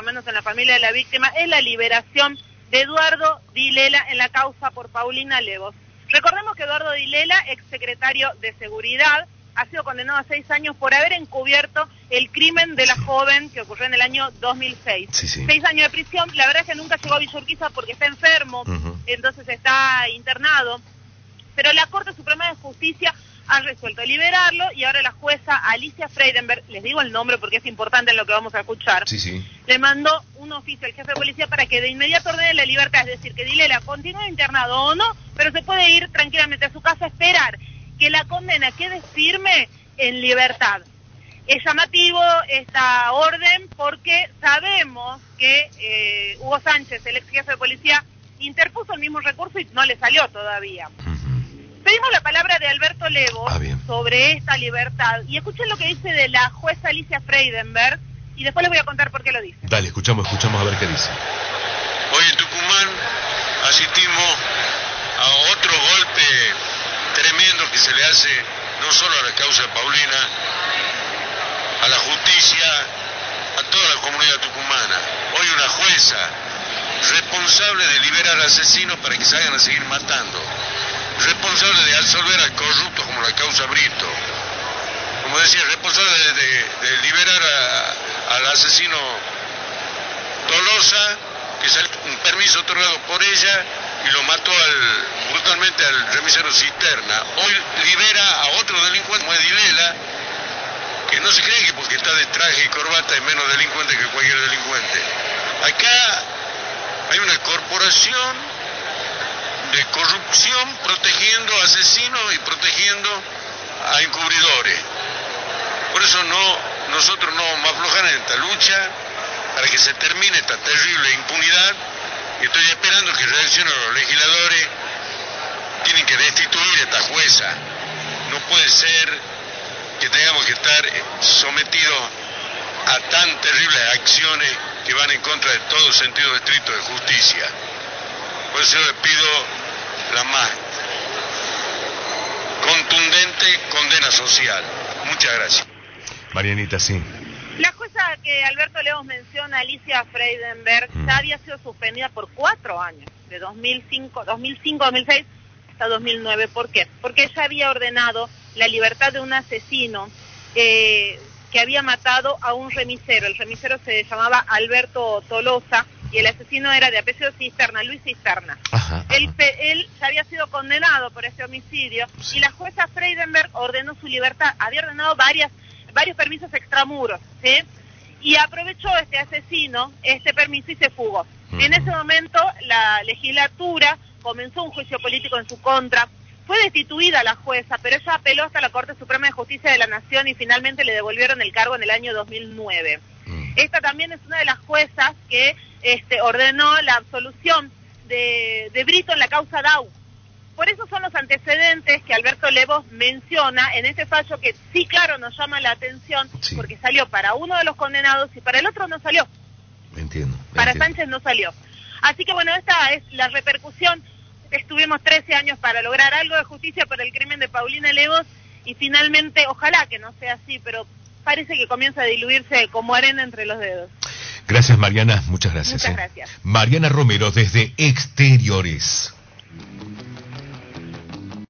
menos en la familia de la víctima, es la liberación de Eduardo Dilela en la causa por Paulina Levos. Recordemos que Eduardo Dilela, exsecretario de Seguridad, ha sido condenado a 6 años por haber encubierto el crimen de la joven que ocurrió en el año 2006. 6 años de prisión, la verdad es que nunca llegó a Villa Urquiza porque está enfermo, entonces está internado, pero la Corte Suprema de Justicia ha resuelto liberarlo y ahora la jueza Alicia Freidenberg, les digo el nombre porque es importante en lo que vamos a escuchar, le mandó un oficio al jefe de policía para que de inmediato ordene la libertad, es decir, que Dilela continúe internado o no, pero se puede ir tranquilamente a su casa a esperar que la condena quede firme en libertad. Es llamativo esta orden porque sabemos que Hugo Sánchez, el ex jefe de policía, interpuso el mismo recurso y no le salió todavía. Pedimos la palabra de Alberto Levos sobre esta libertad y escuchen lo que dice de la jueza Alicia Freidenberg y después les voy a contar por qué lo dice. Dale, escuchamos a ver qué dice. Hoy en Tucumán asistimos a otro golpe tremendo que se le hace no solo a la causa de Paulina, a la justicia, a toda la comunidad tucumana. Hoy una jueza responsable de liberar asesinos para que salgan a seguir matando, responsable de absolver a corruptos como la causa Brito, como decía, responsable de liberar al asesino Tolosa, que salió un permiso otorgado por ella y lo mató brutalmente al remisero Cisterna. Hoy libera a otro delincuente como Dilela, que no se cree que porque está de traje y corbata es menos delincuente que cualquier delincuente. Acá hay una corporación de corrupción protegiendo a asesinos y protegiendo a encubridores. Por eso nosotros no vamos a aflojar en esta lucha para que se termine esta terrible impunidad. Y estoy esperando que reaccionen los legisladores. Tienen que destituir a esta jueza. No puede ser que tengamos que estar sometidos a tan terribles acciones que van en contra de todo sentido estricto de justicia. Por eso les pido la más contundente condena social. Muchas gracias. Marianita, sí. La jueza que Alberto Levos menciona, Alicia Freidenberg, ya había sido suspendida por 4 años, de 2005, 2006 hasta 2009. ¿Por qué? Porque ella había ordenado la libertad de un asesino que había matado a un remisero. El remisero se llamaba Alberto Tolosa y el asesino era de apellido Cisterna, Luis Cisterna. Él ya había sido condenado por ese homicidio y la jueza Freidenberg ordenó su libertad. Había ordenado varios permisos extramuros, ¿sí? Y aprovechó este asesino este permiso y se fugó. En ese momento la legislatura comenzó un juicio político en su contra. Fue destituida la jueza, pero ella apeló hasta la Corte Suprema de Justicia de la Nación y finalmente le devolvieron el cargo en el año 2009. Esta también es una de las juezas que ordenó la absolución de Brito en la causa Dau. Por eso son los antecedentes que Alberto Levos menciona en este fallo que sí, claro, nos llama la atención, porque salió para uno de los condenados y para el otro no salió. Entiendo. Para Sánchez no salió. Así que bueno, esta es la repercusión. Estuvimos 13 años para lograr algo de justicia por el crimen de Paulina Levos y finalmente, ojalá que no sea así, pero parece que comienza a diluirse como arena entre los dedos. Gracias, Mariana, muchas gracias. Muchas gracias. Mariana Romero desde Exteriores.